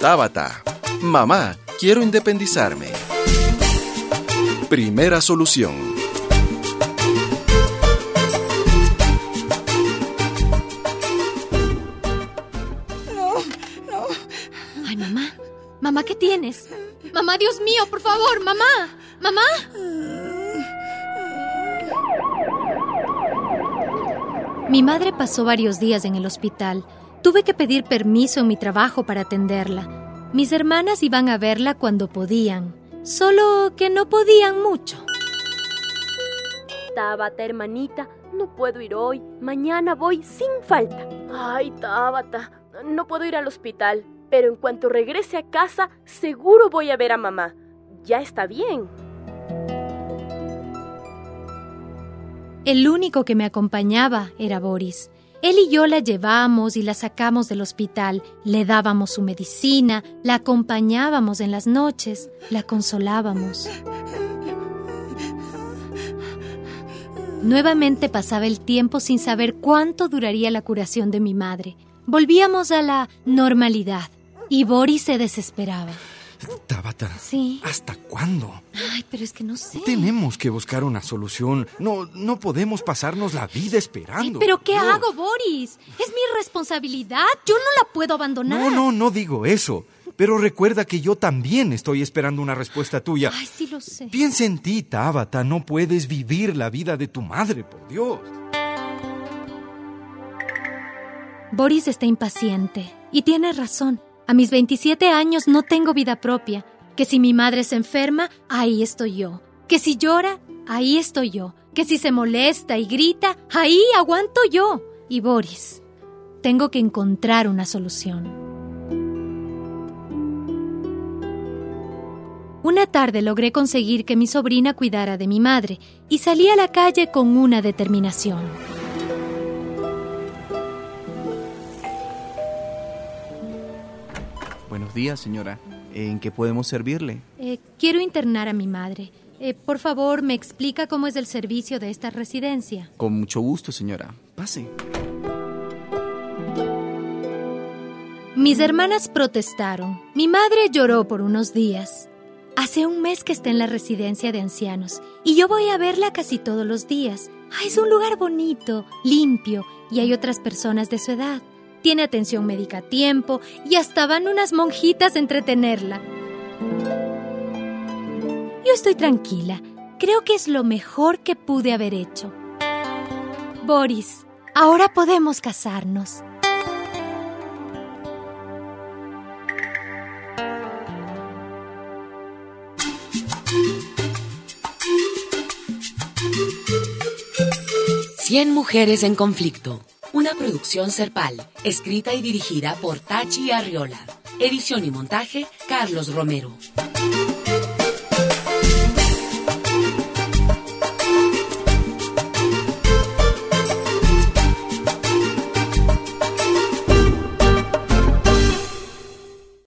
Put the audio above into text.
Tabata. Mamá, quiero independizarme. Primera solución. Ay, mamá. Mamá, ¿qué tienes? Mamá, Dios mío, por favor, mamá. Mamá. Mi madre pasó varios días en el hospital. Tuve que pedir permiso en mi trabajo para atenderla. Mis hermanas iban a verla cuando podían, solo que no podían mucho. Tabata, hermanita, no puedo ir hoy. Mañana voy sin falta. Ay, Tabata, no puedo ir al hospital, pero en cuanto regrese a casa, seguro voy a ver a mamá. Ya está bien. El único que me acompañaba era Boris. Él y yo la llevamos y la sacamos del hospital, le dábamos su medicina, la acompañábamos en las noches, la consolábamos. Nuevamente pasaba el tiempo sin saber cuánto duraría la curación de mi madre. Volvíamos a la normalidad y Boris se desesperaba. Tabata, Sí. ¿hasta cuándo? Ay, pero es que no sé. Tenemos que buscar una solución. No podemos pasarnos la vida esperando. ¿Pero qué Dios. hago, Boris? Es mi responsabilidad. Yo no la puedo abandonar. No digo eso. Pero recuerda que yo también estoy esperando una respuesta tuya. Ay, sí lo sé. Piensa en ti, Tabata. No puedes vivir la vida de tu madre, por Dios. Boris está impaciente y tiene razón. A mis 27 años no tengo vida propia. Que si mi madre se enferma, ahí estoy yo. Que si llora, ahí estoy yo. Que si se molesta y grita, ahí aguanto yo. Y Boris, tengo que encontrar una solución. Una tarde logré conseguir que mi sobrina cuidara de mi madre y salí a la calle con una determinación. Buenos días, señora. ¿En qué podemos servirle? Quiero internar a mi madre. Por favor, ¿me explica cómo es el servicio de esta residencia? Con mucho gusto, señora. Pase. Mis hermanas protestaron. Mi madre lloró por unos días. Hace un mes que está en la residencia de ancianos y yo voy a verla casi todos los días. Es un lugar bonito, limpio y hay otras personas de su edad. Tiene atención médica a tiempo y hasta van unas monjitas a entretenerla. Yo estoy tranquila. Creo que es lo mejor que pude haber hecho. Boris, ahora podemos casarnos. Cien mujeres en conflicto. Una producción Serpal, escrita y dirigida por Tachi Arriola. Edición y montaje, Carlos Romero.